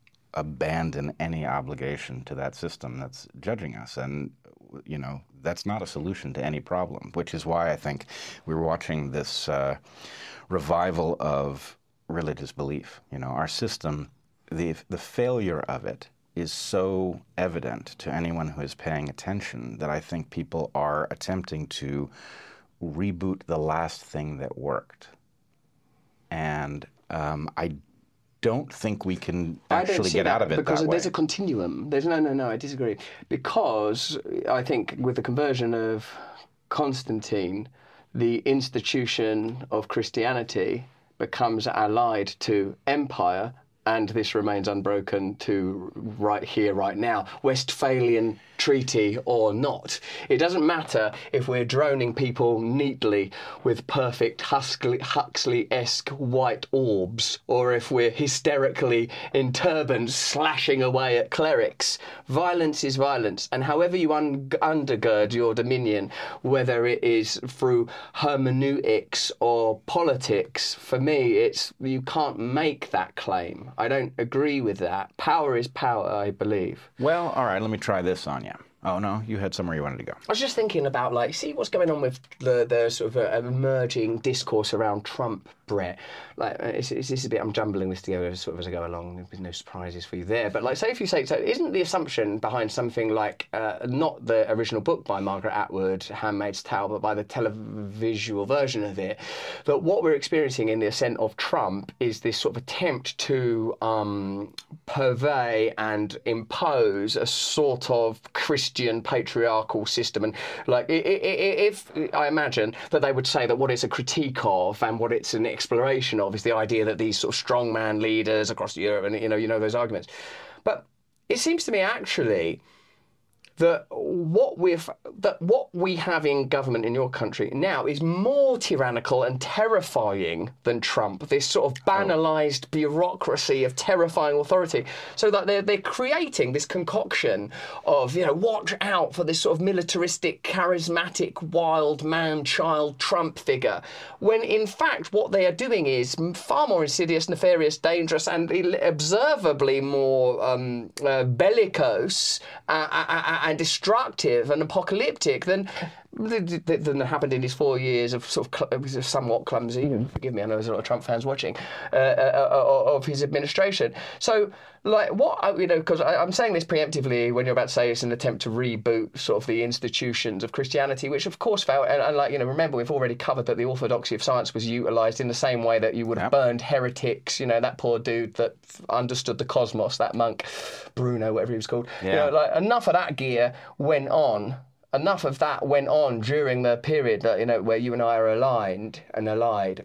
abandon any obligation to that system that's judging us. And, you know, that's not a solution to any problem, which is why I think we were watching this uh, revival of religious belief. You know, our system, the the failure of it is so evident to anyone who is paying attention that I think people are attempting to reboot the last thing that worked. And um, I don't think we can actually get out of it
because
that way.
there's a continuum. There's no, no, no. I disagree, because I think with the conversion of Constantine, the institution of Christianity becomes allied to empire, and this remains unbroken to right here, right now, Westphalian Treaty or not. It doesn't matter if we're droning people neatly with perfect Huxley, Huxley-esque white orbs, or if we're hysterically in turbans slashing away at clerics. Violence is violence, and however you un- undergird your dominion, whether it is through hermeneutics or politics, for me, it's you can't make that claim. I don't agree with that. Power is power, I believe.
Well, all right, let me try this on you. Oh, no, you had somewhere you wanted to go.
I was just thinking about, like, see what's going on with the, the sort of uh, emerging discourse around Trump, Brett. Like, it's, it's, it's a bit, I'm jumbling this together sort of as I go along. There's no surprises for you there. But, like, say if you say, so isn't the assumption behind something like, uh, not the original book by Margaret Atwood, Handmaid's Tale, but by the televisual version of it, that what we're experiencing in the ascent of Trump is this sort of attempt to um, purvey and impose a sort of Christian patriarchal system. And like if I imagine that they would say that what it's a critique of and what it's an exploration of is the idea that these sort of strongman leaders across Europe, and you know you know those arguments, but it seems to me actually that what we've that what we have in government in your country now is more tyrannical and terrifying than Trump. This sort of banalised oh. bureaucracy of terrifying authority. So that they're they're creating this concoction of, you know, watch out for this sort of militaristic, charismatic, wild man-child Trump figure. When in fact what they are doing is far more insidious, nefarious, dangerous, and observably more um, uh, bellicose uh, uh, uh, and destructive and apocalyptic than than happened in his four years of sort of cl- somewhat clumsy, and forgive me, I know there's a lot of Trump fans watching, uh, uh, of his administration. So, like, what, you know, because I'm saying this preemptively when you're about to say it's an attempt to reboot sort of the institutions of Christianity, which of course failed. And, and like, you know, remember, we've already covered that the orthodoxy of science was utilised in the same way that you would have yep. burned heretics, you know, that poor dude that understood the cosmos, that monk, Bruno, whatever he was called. Yeah. You know, like, enough of that gear went on. Enough of that went on during the period that, you know, where you and I are aligned and allied,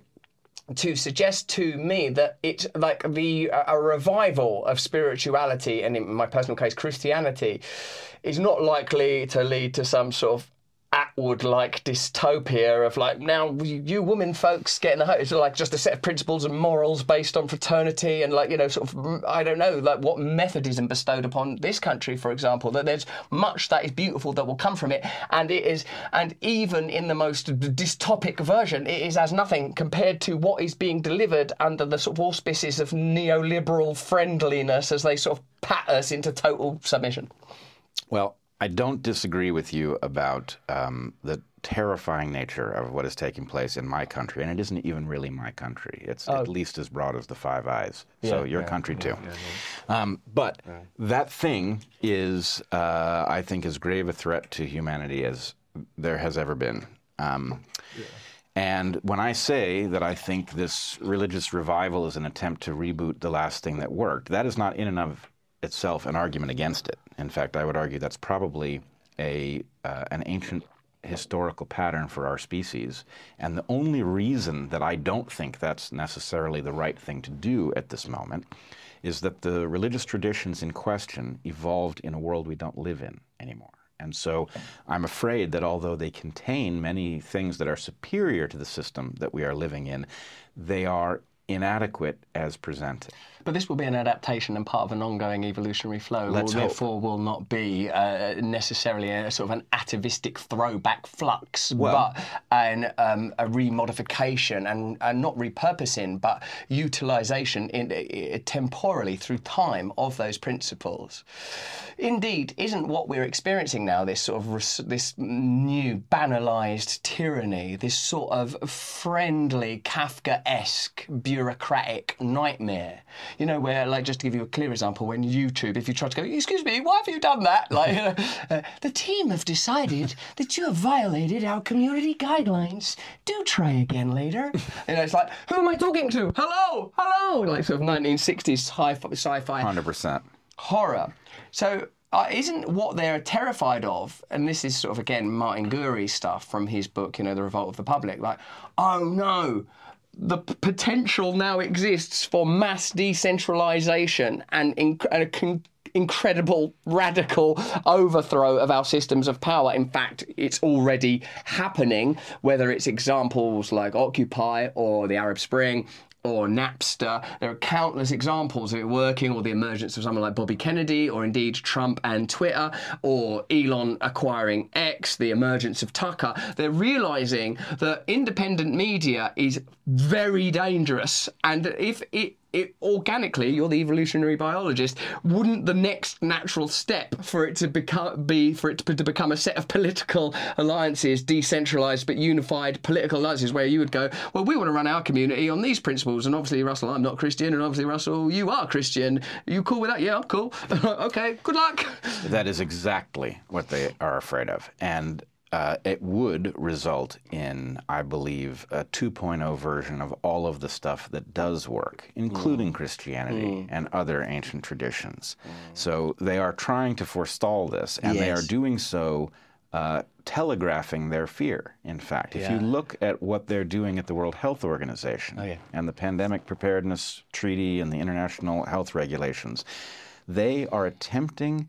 to suggest to me that it's like the a revival of spirituality, and in my personal case, Christianity, is not likely to lead to some sort of Atwood-like dystopia of like, now you, you women folks get in the home. It's like just a set of principles and morals based on fraternity and like, you know, sort of, I don't know, like what Methodism bestowed upon this country, for example, that there's much that is beautiful that will come from it. And it is, and even in the most dystopic version, it is as nothing compared to what is being delivered under the sort of auspices of neoliberal friendliness as they sort of pat us into total submission.
Well, I don't disagree with you about um, the terrifying nature of what is taking place in my country, and it isn't even really my country. It's oh. at least as broad as the Five Eyes, yeah, so your yeah, country too. Yeah, yeah, yeah. Um, but yeah. that thing is, uh, I think, as grave a threat to humanity as there has ever been. Um, yeah. And when I say that I think this religious revival is an attempt to reboot the last thing that worked, that is not in and of itself an argument against it. In fact, I would argue that's probably a uh, an ancient historical pattern for our species. And the only reason that I don't think that's necessarily the right thing to do at this moment is that the religious traditions in question evolved in a world we don't live in anymore. And so I'm afraid that although they contain many things that are superior to the system that we are living in, they are inadequate as presented.
But this will be an adaptation and part of an ongoing evolutionary flow.
Let's
will,
hope.
Therefore, will not be uh, necessarily a sort of an atavistic throwback flux,
well,
but an, um, a remodification and, and not repurposing, but utilisation in, uh, temporally through time of those principles. Indeed, isn't what we're experiencing now this sort of res- this new banalised tyranny, this sort of friendly Kafka-esque bureaucratic nightmare? You know, where, like, just to give you a clear example, when YouTube, if you try to go, excuse me, why have you done that? Like, you know, uh, the team have decided that you have violated our community guidelines. Do try again later. You know, it's like, who am I talking to? Hello, hello, like sort of nineteen sixties hi-fi, sci-fi.
one hundred percent.
Horror. So uh, isn't what they're terrified of, and this is sort of, again, Martin Gurri stuff from his book, you know, The Revolt of the Public, like, oh no, the p- potential now exists for mass decentralisation and, inc- and a con- incredible radical overthrow of our systems of power. In fact, it's already happening, whether it's examples like Occupy or the Arab Spring or Napster. There are countless examples of it working, or the emergence of someone like Bobby Kennedy, or indeed Trump and Twitter, or Elon acquiring X, the emergence of Tucker. They're realising that independent media is very dangerous, and if it It, organically, you're the evolutionary biologist, wouldn't the next natural step for it to become be for it to, to become a set of political alliances, decentralised but unified political alliances, where you would go, well, we want to run our community on these principles, and obviously, Russell, I'm not Christian, and obviously, Russell, you are Christian. Are you cool with that? Yeah, I'm cool. Okay, good luck.
That is exactly what they are afraid of, and Uh, it would result in, I believe, a two point oh version of all of the stuff that does work, including mm. Christianity mm. and other ancient traditions. Mm. So they are trying to forestall this, and yes. they are doing so uh, telegraphing their fear, in fact. Yeah. If you look at what they're doing at the World Health Organization oh, yeah. and the Pandemic Preparedness Treaty and the international health regulations, they are attempting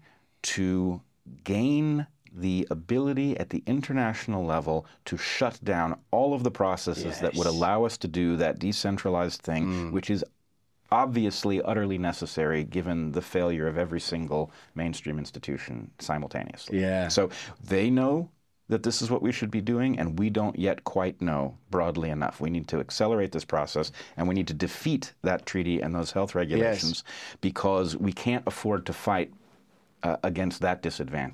to gain the ability at the international level to shut down all of the processes yes. that would allow us to do that decentralized thing, mm. which is obviously utterly necessary given the failure of every single mainstream institution simultaneously.
Yeah.
So they know that this is what we should be doing, and we don't yet quite know broadly enough. We need to accelerate this process, and we need to defeat that treaty and those health regulations yes. because we can't afford to fight uh, against that disadvantage.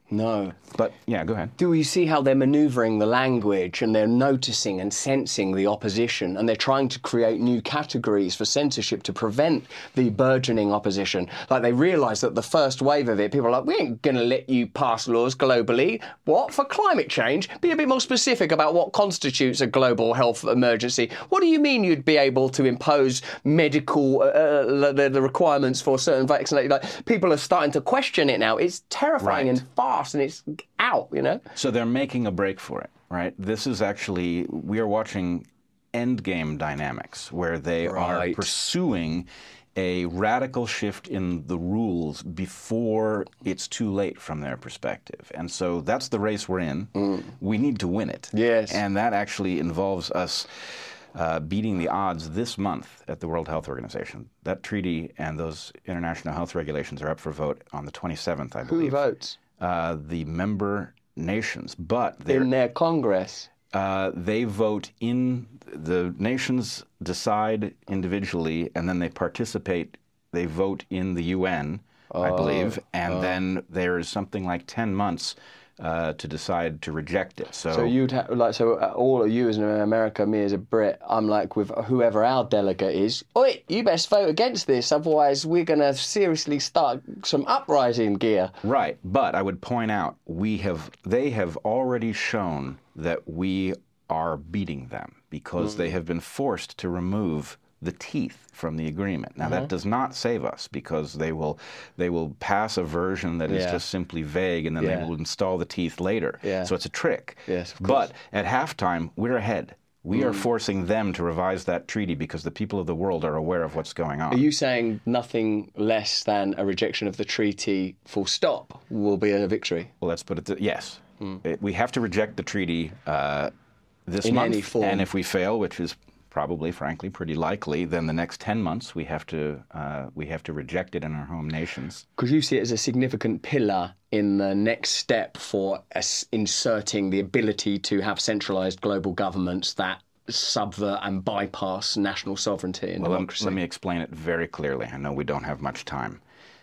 No.
But, yeah, go ahead.
Do you see how they're manoeuvring the language and they're noticing and sensing the opposition and they're trying to create new categories for censorship to prevent the burgeoning opposition? Like, they realise that the first wave of it, people are like, we ain't going to let you pass laws globally. What? For climate change? Be a bit more specific about what constitutes a global health emergency. What do you mean you'd be able to impose medical, uh, the, the requirements for certain vaccinations? Like, people are starting to question it now. It's terrifying
Right.
and fast. And it's out, you know?
So they're making a break for it, right? This is actually, we are watching endgame dynamics where they
Right.
are pursuing a radical shift in the rules before it's too late from their perspective. And so that's the race we're in. Mm. We need to win it.
Yes.
And that actually involves us Uh, beating the odds this month at the World Health Organization. That treaty and those international health regulations are up for vote on the twenty-seventh, I believe.
Who votes?
Uh, the member nations. But they're,
In their Congress.
uh, they vote in, the nations decide individually, and then they participate, they vote in the U N, I believe, and then there's something like ten months Uh, to decide to reject it. So,
So you'd have, like, so all of you as an American, me as a Brit, I'm like, with whoever our delegate is, oi, you best vote against this, otherwise we're going to seriously start some uprising gear.
right, but I would point out, we have, they have already shown that we are beating them because mm. they have been forced to remove the teeth from the agreement. Now, mm-hmm. that does not save us because they will they will pass a version that is
yeah.
just simply vague, and then
yeah.
they will install the teeth later.
Yeah.
So it's a trick.
Yes, of
but
course.
at halftime, we're ahead. We mm. are forcing them to revise that treaty because the people of the world are aware of what's going on.
Are you saying nothing less than a rejection of the treaty, full stop, will be a victory?
Well, let's put it to, yes. Mm. It, we have to reject the treaty uh, this
In
month.
any form.
And if we fail, which is probably, frankly, pretty likely, then the next ten months we have to uh, we have to reject it in our home nations.
Because you see it as a significant pillar in the next step for us inserting the ability to have centralised global governments that subvert and bypass national sovereignty and
well,
democracy.
Let, let me explain it very clearly. I know we don't have much time.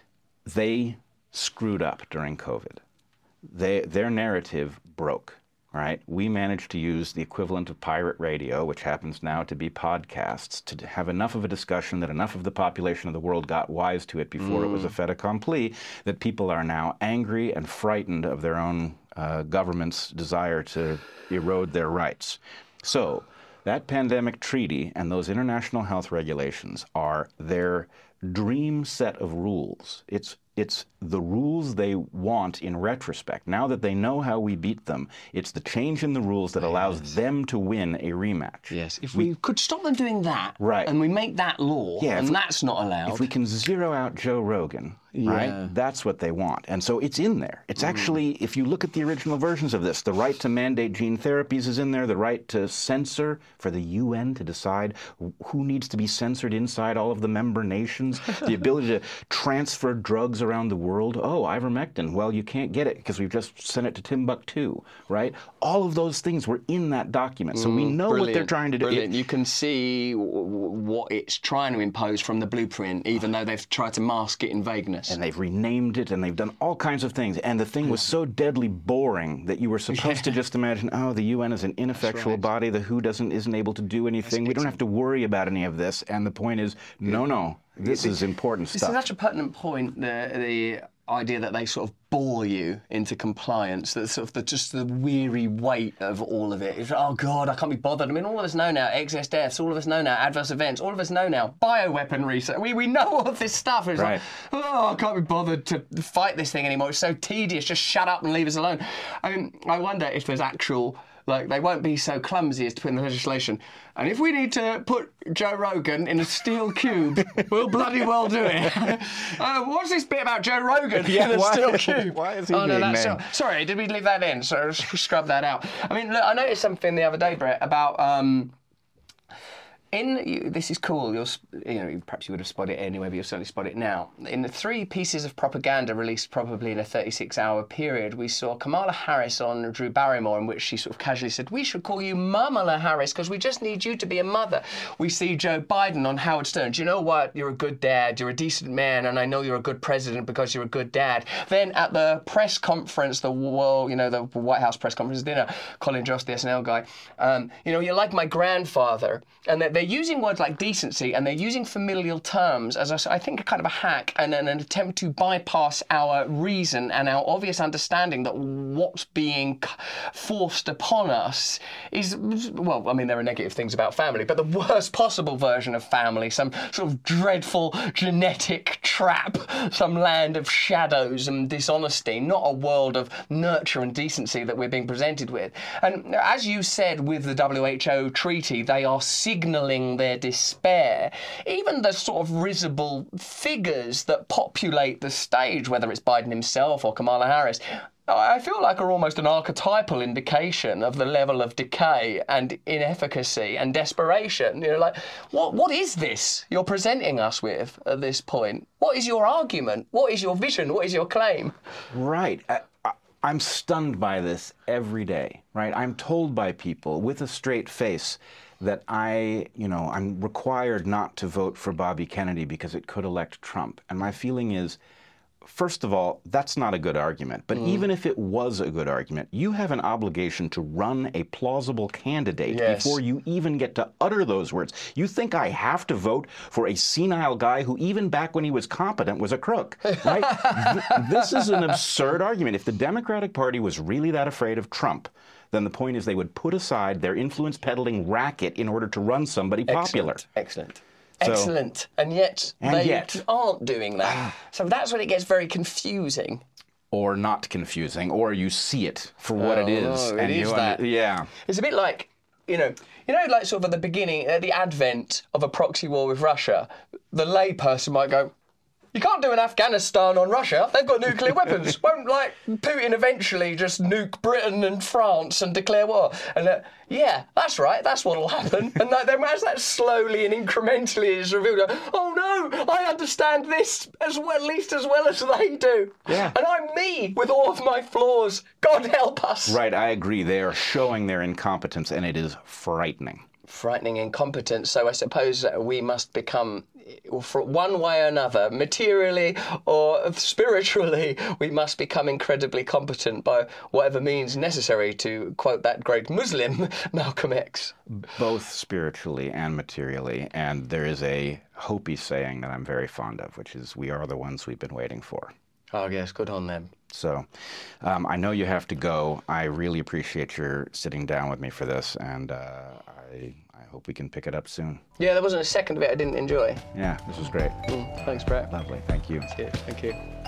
They screwed up during COVID. They, their narrative broke. Right? We managed to use the equivalent of pirate radio, which happens now to be podcasts, to have enough of a discussion that enough of the population of the world got wise to it before mm. it was a fait accompli, that people are now angry and frightened of their own uh, government's desire to erode their rights. So that pandemic treaty and those international health regulations are their dream set of rules. It's It's the rules they want in retrospect. Now that they know how we beat them, it's the change in the rules that allows yes. them to win a rematch.
Yes, if we, we could stop them doing that,
right.
and we make that law, yeah, and we, that's not allowed.
If we can zero out Joe Rogan,
yeah.
right, that's what they want. And so it's in there. It's mm. actually, if you look at the original versions of this, the right to mandate gene therapies is in there, the right to censor, for the U N to decide who needs to be censored inside all of the member nations, the ability to transfer drugs around the world. Oh, ivermectin, well, you can't get it because we've just sent it to Timbuktu, right? All of those things were in that document, so mm, we know
brilliant,
what they're trying to do.
Brilliant. You can see w- what it's trying to impose from the blueprint, even though they've tried to mask it in vagueness.
And they've renamed it, and they've done all kinds of things, and the thing was so deadly boring that you were supposed yeah. to just imagine, oh, the U N is an ineffectual right. body, the W H O doesn't isn't able to do anything, we don't have to worry about any of this, and the point is, no, no, this is important
this
stuff.
This is such a pertinent point, the, the idea that they sort of bore you into compliance, that sort of the, just the weary weight of all of it. It's, oh, God, I can't be bothered. I mean, all of us know now, excess deaths, all of us know now, adverse events, all of us know now, bioweaponry. So we, we know all of this stuff. It's
right.
like, oh, I can't be bothered to fight this thing anymore. It's so tedious. Just shut up and leave us alone. I mean, I wonder if there's actual... Like, they won't be so clumsy as to put in the legislation. And if we need to put Joe Rogan in a steel cube, we'll bloody well do it. uh, what's this bit about Joe Rogan
yeah,
in a
why,
steel cube?
Why is he
oh,
being
no, that's
named?
So, sorry, did we leave that in? So scrub that out. I mean, look, I noticed something the other day, Brett, about... Um, In you, this is cool. You'll, you know, perhaps you would have spotted it anyway, but you'll certainly spot it now. In the three pieces of propaganda released probably in a thirty-six hour period, we saw Kamala Harris on Drew Barrymore, in which she sort of casually said, "We should call you Mamala Harris because we just need you to be a mother." We see Joe Biden on Howard Stern. Do you know what? You're a good dad. You're a decent man, and I know you're a good president because you're a good dad. Then at the press conference, the well, you know, the White House press conference dinner, Colin Jost, the S N L guy, um, you know, you're like my grandfather, and they're They're using words like decency and they're using familial terms as, a, I think, a kind of a hack and an, an attempt to bypass our reason and our obvious understanding that what's being forced upon us is, well, I mean, there are negative things about family, but the worst possible version of family, some sort of dreadful genetic trap, some land of shadows and dishonesty, not a world of nurture and decency that we're being presented with. And as you said with the W H O treaty, they are signalling their despair. Even the sort of risible figures that populate the stage, whether it's Biden himself or Kamala Harris, I feel like are almost an archetypal indication of the level of decay and inefficacy and desperation. You know, like, what what is this you're presenting us with at this point? What is your argument? What is your vision? What is your claim?
Right. I, I, I'm stunned by this every day, right? I'm told by people with a straight face that I, you know, I'm required not to vote for Bobby Kennedy because it could elect Trump. And my feeling is, first of all, that's not a good argument. But mm. even if it was a good argument, you have an obligation to run a plausible candidate yes. before you even get to utter those words. You think I have to vote for a senile guy who, even back when he was competent, was a crook, right? Th- this is an absurd argument. If the Democratic Party was really that afraid of Trump, then the point is they would put aside their influence-peddling racket in order to run somebody popular.
Excellent. Excellent. So, Excellent. And yet
and
they
yet,
aren't doing that. So that's when it gets very confusing.
Or not confusing, or you see it for what
oh,
it is.
No, it
and
is
you
that.
Under, yeah.
It's a bit like, you know, you know, like sort of at the beginning, at the advent of a proxy war with Russia, the layperson might go, "You can't do an Afghanistan on Russia. They've got nuclear weapons. Won't, like, Putin eventually just nuke Britain and France and declare war?" And uh, yeah, that's right. That's what'll happen. And like, then as that slowly and incrementally is revealed, oh no, I understand this as well, at least as well as they do.
Yeah.
And I'm me with all of my flaws. God help us.
Right, I agree. They are showing their incompetence, and it is frightening.
Frightening incompetence. So I suppose we must become, for one way or another, materially or spiritually, we must become incredibly competent by whatever means necessary, to quote that great Muslim, Malcolm X.
Both spiritually and materially. And there is a Hopi saying that I'm very fond of, which is, "We are the ones we've been waiting for."
Oh, yes, good on them.
So um, I know you have to go. I really appreciate your sitting down with me for this, and uh, I, I hope we can pick it up soon.
Yeah, there wasn't a second of it I didn't enjoy.
Yeah, this was great.
Mm, thanks, Brett.
Lovely. Thank you.
Cheers. Thank you.